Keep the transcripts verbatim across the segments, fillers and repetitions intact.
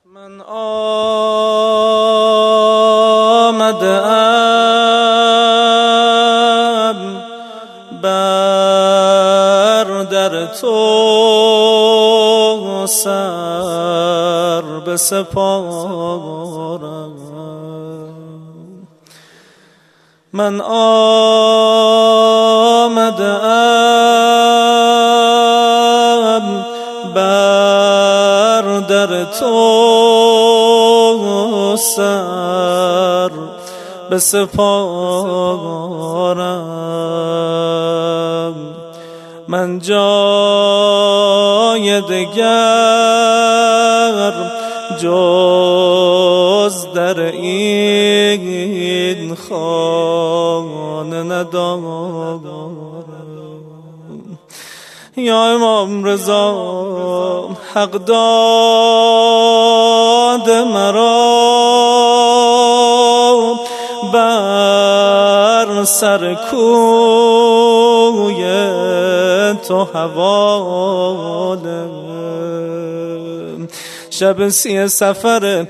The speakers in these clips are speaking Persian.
من آمدم بر در تو سر بسپارم. من آمدم بر در تو سر بسپارم. من جای دگر جز در این خانه ندارم. یا امام رضا حق داد مرا بر سر کوی تو حواله. شب سی سفر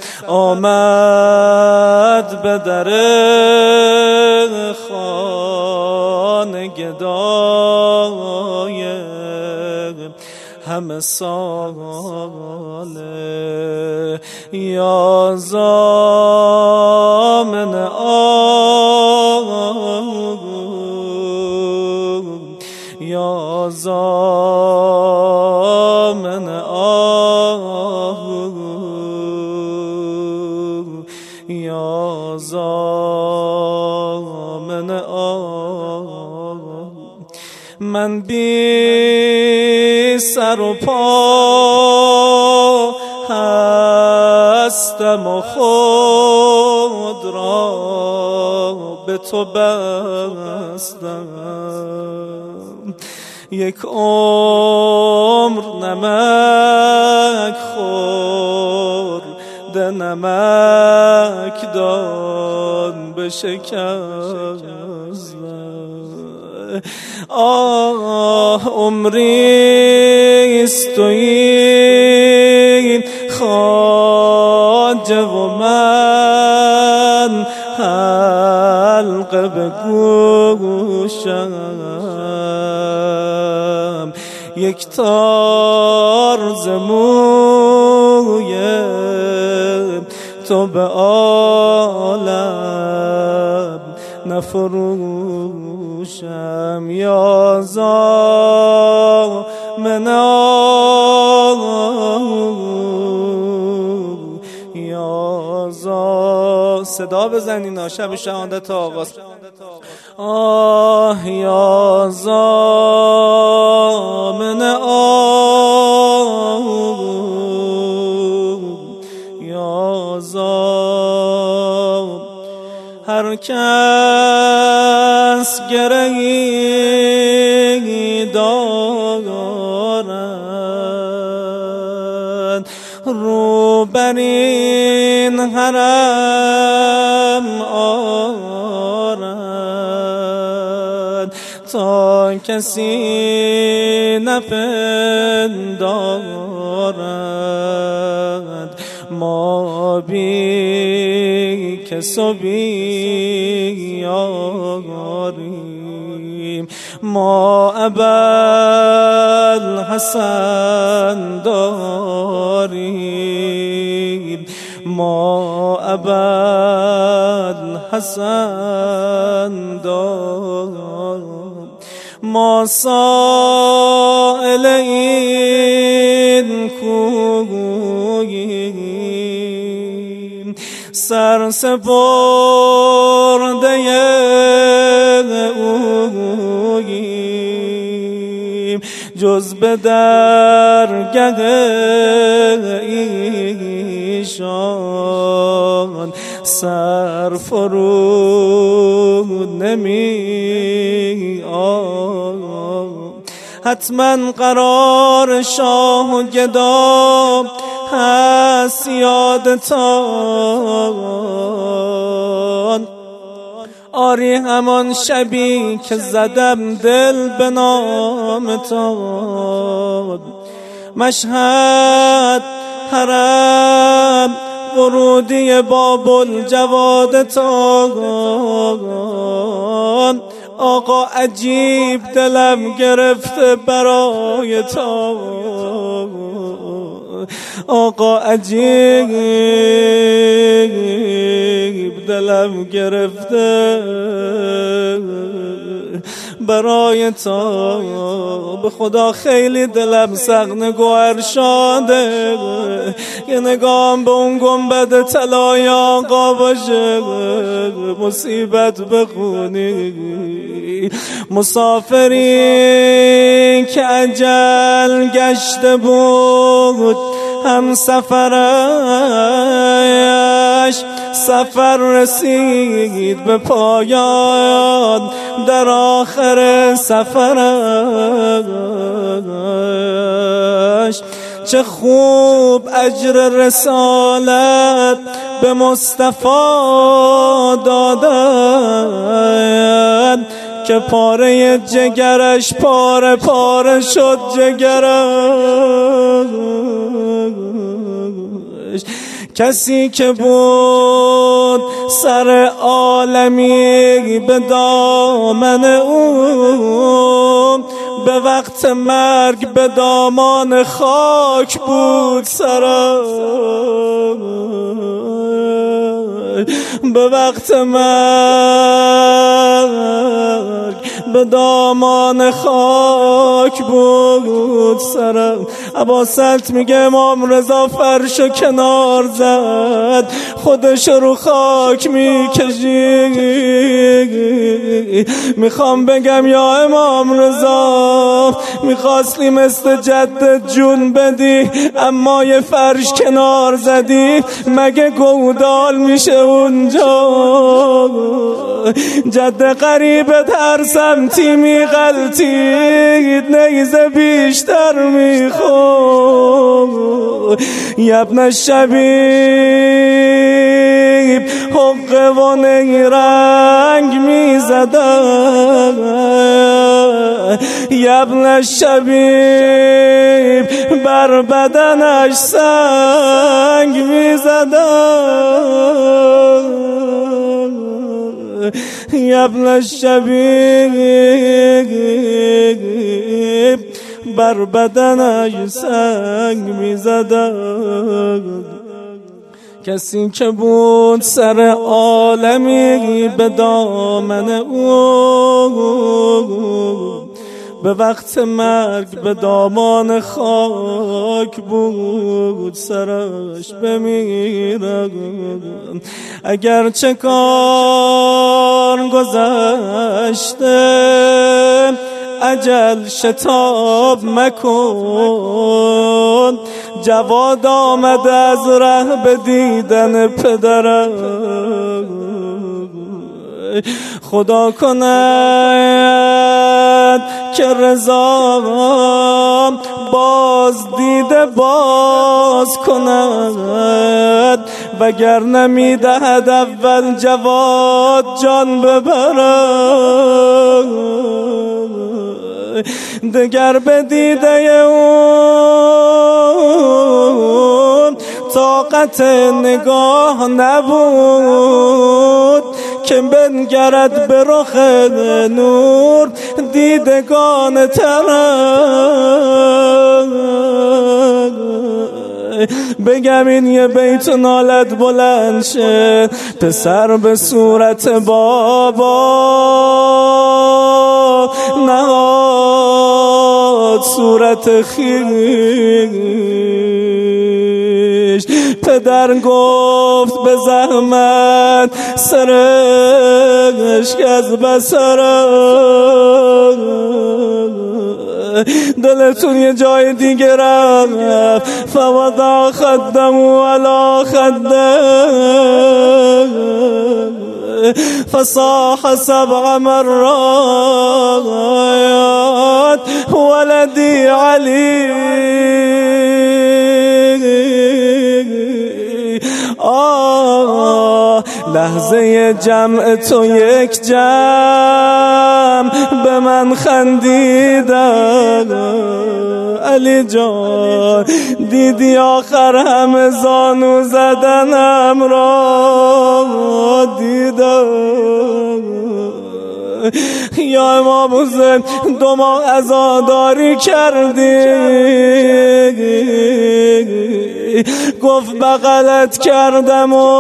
آمد به در خانه گدای همه ساله. یا ضامن آه یا ضامن آه یا ضامن آه. من بی سر و پا هستم و خود را به تو بستم. یک عمر نمک خور ده نمک دان بشکستم. آه عمریست و این خواجه و من حلقه به گوشم. یک تار ز موی تو به عالم نفروشم. یا ضامن آه یا ضامن. صدا بزنین شب شهادت آغاز. آه یا ضامن آه یا ضامن. هر کس گرهی دارد رو بر این حرم آرد تا کسی نپندارد. ما بی کس و بی یاریم. ما ابوالحسن داریم. ما ابوالحسن داریم. ما سائل این کوییم. سر سپرده اوییم. جز به درگه ایشان سر فرود نمی آیم. حتما قرار شاه و گدا هست یادتان. آری همان شبی که زدم دل به نامتان. مشهد حرم ورودی باب الجواد تان آقا عجیب دلم گرفته برای تو، آقا عجیب دلم گرفته برای تو. به خدا خیلی دلم سغن گوهر شاده که نگام به اون گنبد طلای آقا باشه، مصیبت بخونی مسافری که اجل گشته بود هم سفرش، سفر رسید به پایان در آخر سفرش. چه خوب اجر رسالت به مصطفی دادن که پاره جگرش پاره پاره شد جگرش. کسی که بود سر عالمی به دامن او، به وقت مرگ به دامان خاک بود سرش، به وقت مرگ به دامان خاک بود سرم. عباسلط میگه امام رضا فرشو کنار زد، خودش رو خاک میکشی. میخوام بگم یا امام رضا میخواستی مثل جدت جون بدی اما یه فرش کنار زدی، مگه گودال میشه اونجا؟ جد قریبت هر سمتی میغلطید نیزه بیشتر میخواد. یبن الشبیب حقه و نیرنگ میزدن، یبن الشبیب بر بدنش سنگ میزدن، یبن الشبیب بر بدنش سنگ میزدن. کسی که بود سر عالمی به دامن او، به وقت مرگ به دامان خاک بود سرش بمیرد. اگر چه کار گذشته اجل شتاب مکن، جواد آمده از ره به دیدن پدرم. خدا کند که رضا باز دیده باز کند، وگر نمیدهد اول جواد جان ببرد. دگر به دیده اون طاقت نگاه نبود که بنگرد به رخ نور دیدگان ترم. بگم این یه بیت نالت بلند شه، پسر به صورت بابا نهاد صورت خویش. پدر گفت به زحمت سرش که از بسرم، دلتون یه جای دیگه رفت. فوضع خدمو علی خدم فصاح سبع مرات ولدی علی. آه لحظه جمع تو یک جمع به من خندیدن علی جان، دیدی آخر همه زانو زدنم را دیدم. یا امام حسین دو ماه عزاداری کردی، گفت بغلت کردم و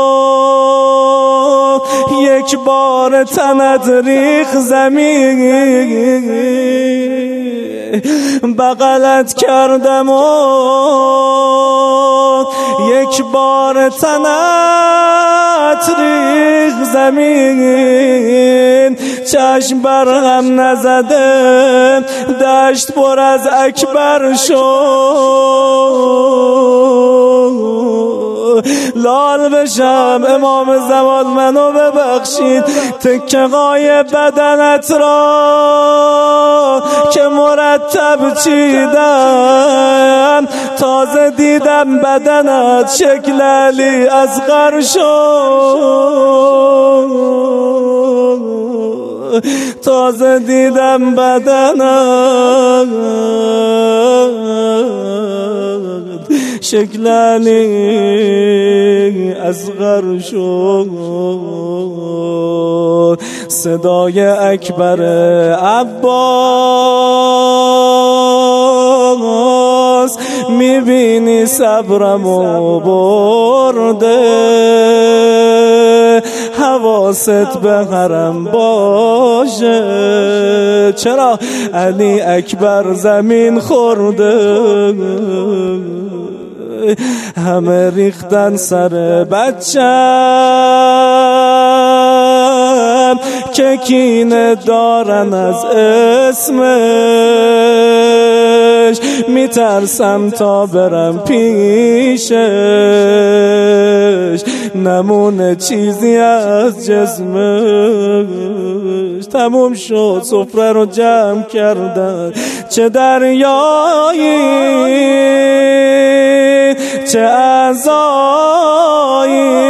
یک بار تنت ریخ زمین، بغلت کردم و یک بار تنت ریخ زمین، چشم بر هم نزده دشت پر از اکبر شد. لال بشم امام زمان منو ببخشید، تکه‌های بدنت را که مرتب چیدم تازه دیدم بدنت شکل علی اصغر شد، تازه دیدم بدنت شکل علی اصغر شد. صدای اکبر عباس میبینی صبرمو برده، حواست به حرم باشه. چرا علی اکبر زمین خورده، همه ریختن سر بچم که کینه دارن از اسمش، میترسم تا برم پیشش نمونه چیزی از جسمش. تموم شد سفره رو جمع کردن، چه دریایی چه اعضایی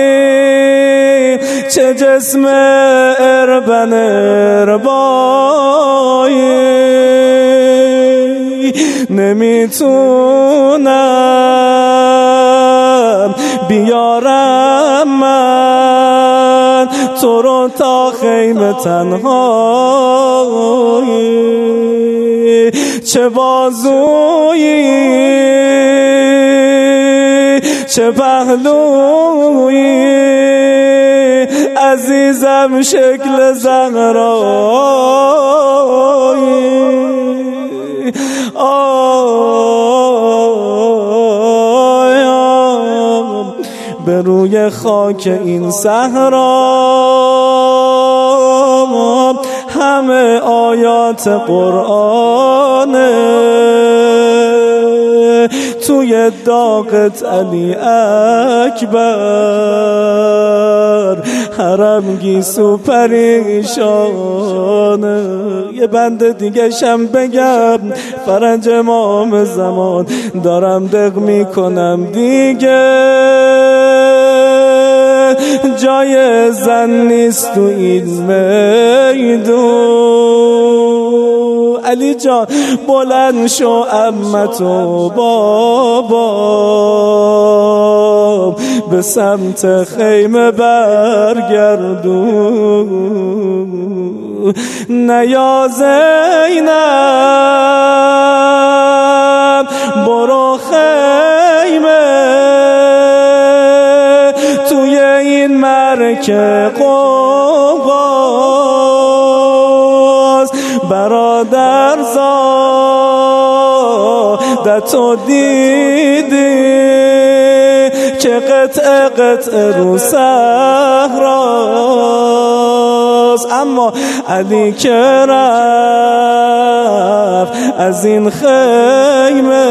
چه جسم اربن اربایی، نمیتونم بیارم من تو رو تا خیمه تنهایی، چه بازویی چه پهلویی عزیزم شکل زهرایی. آیم به روی خاک این صحرا همه آیات قرآنه، توی داغت علی اکبر حرم گیسو پریشانه. یه بند دیگه شم بگم فرنج امام زمان دارم دق میکنم دیگه، جای زن نیست تو این میدون. علی جان بلند شو عمت و بابا به سمت خیمه برگردون، نیا زینب برو خیمه توی این مرکه قوقاز، برادر زادتو دیدی که قطع قطع رو صحراست، اما علی که رفت از این خیمه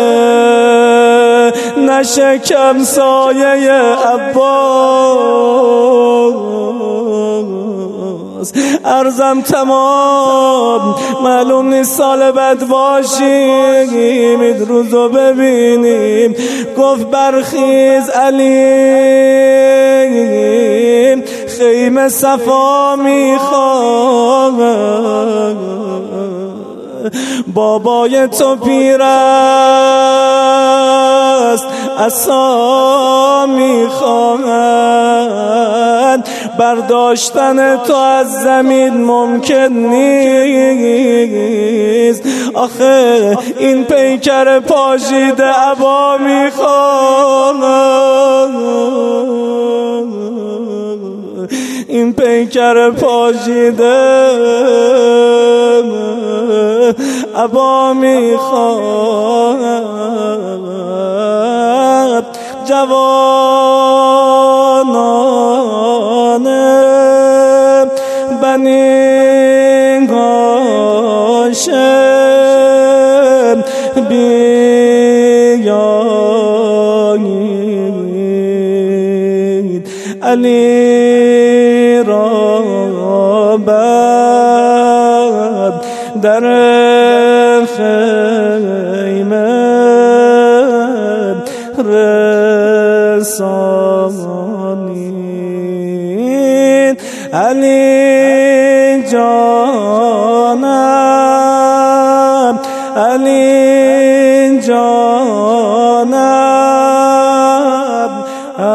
نشکم سایه عباس. عرضم تمام معلوم نیست سال بعد باشیم روزو ببینیم. گفت برخیز علی خیمه صفا میخواد، بابای تو پیر است عصا میخواهد، برداشتن تو از زمین ممکن نیست. آخه این پیکر پاشیده عبا میخواهد، این پیکر پاشیده عبا میخواهد. جوانان بنی هاشم بیایید، علی را بر در خیمه رسانید. علی جانم، علی جانم،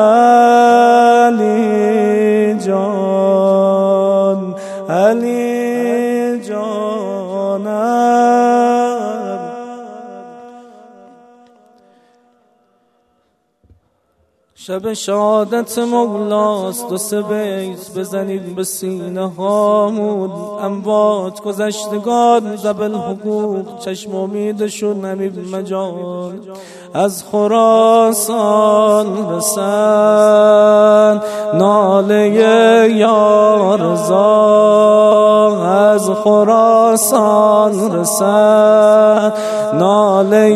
علی جان، علی جانم. شب شهادت مولاست، دو سه بیت بزنید به سینه هامون. اموات گذشتگان ذبل حقوق، چشم امیدشون نمی مجال. از خراسان رسن ناله یارزا، از خراسان رسن ناله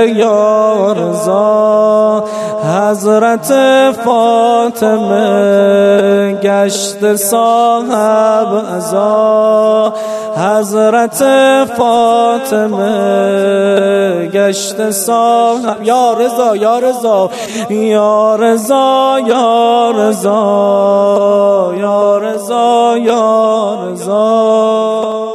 یارزا. حضرت فاطمه گشت صاحب عزا، حضرت فاطمه گشت صاحب. یا رضا یا رضا یا رضا یا رضا یا رضا یا رضا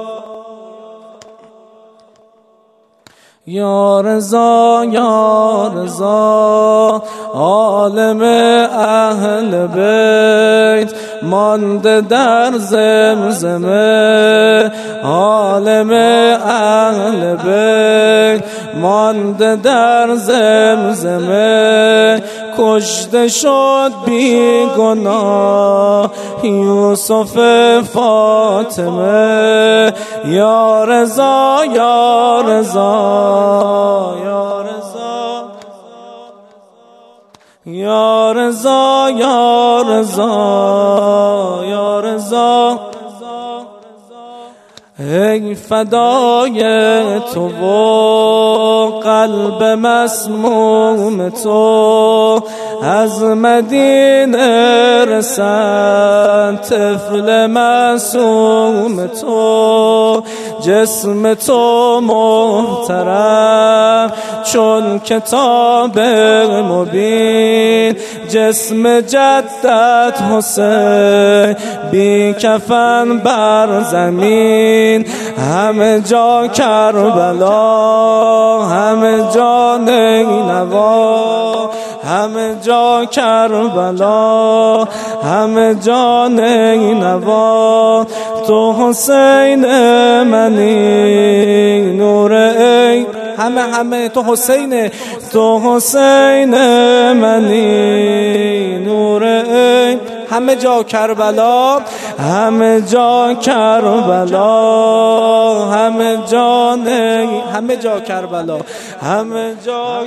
یا رضا یا رضا. عالم اهل بیت مانده در زمزمه، عالم اهل بیت مانده در زمزمه. کشته شد بی گناه یوسف فاطمه. یا رضا یا رضا یا رضا یا رضا یا رضا یا رضا. ای فدای تو و قلب مسموم تو، از مدینه رسد طفل معصوم تو. جسم تو محترم چون کتاب مبین، جسم جدت حسین بی کفن بر زمین. همه جا کربلا، همه جا نینوا، همه جا کربلا، همه جا نینوا. تو حسین منی نور ای، همه همه تو حسین، تو حسین منی نور ای. همه جا کربلا، همه جا کربلا، همه جا نی، همه جا کربلا، همه جا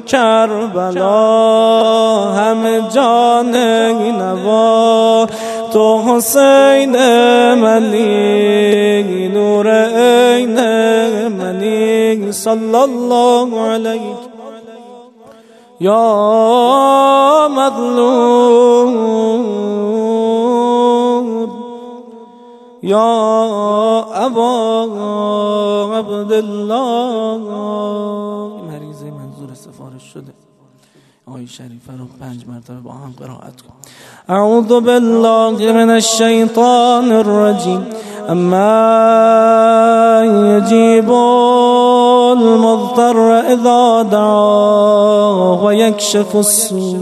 کربلا، همه جا نینوا. تو حسین منی نور عین منی. صلی الله علیه یا مظلوم یا ابا عبدالله. مریض منظور سفارش شده. آیه شریفه رو پنج مرتبه با هم قرائت کن. اعوذ بالله من الشیطان الرجیم. أمن يجيب المضطر إذا دعاه ويكشف السوء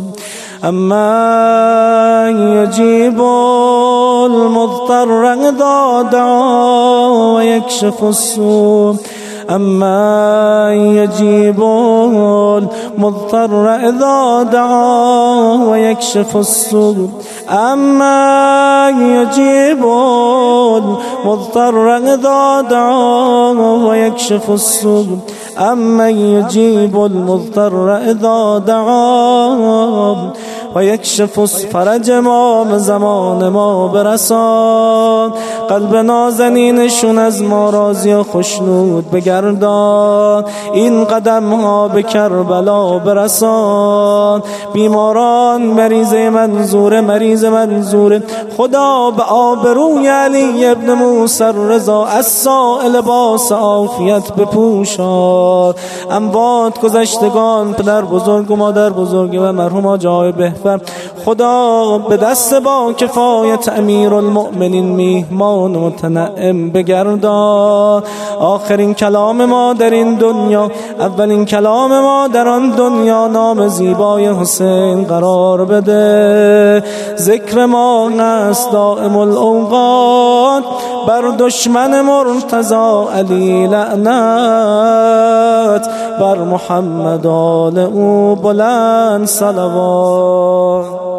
أمن يجيب المضطر إذا دعاه ويكشف السوء أمن يجيب المضطر إذا دعاه ويكشف السوء أمن يجيب المضطر إذا دعاه ويكشف السوء أمن يجيب المضطر إذا دعاه ويكشف فرج ما زمان ما برسان قلب نازنینشون از ما راضی و خوشنود بگردان این قدم ها به کربلا برسان بیماران مریض منظور مریض منظور خدا به آبروی علی ابن موسی رضا از سائل لباس عافیت بپوشان اموات گذشتگان پدر بزرگ و مادر بزرگ و مرحوم جای بهتر خدا به دست با کفایت امیر المؤمنین میهمان متنعم بگردان آخرین کلام ما در این دنیا اولین کلام ما در آن دنیا نام زیبای حسین قرار بده ذکر ما است دائم الاوقات بر دشمن مرتضی علی لعنت بر محمد آل او بلند صلوات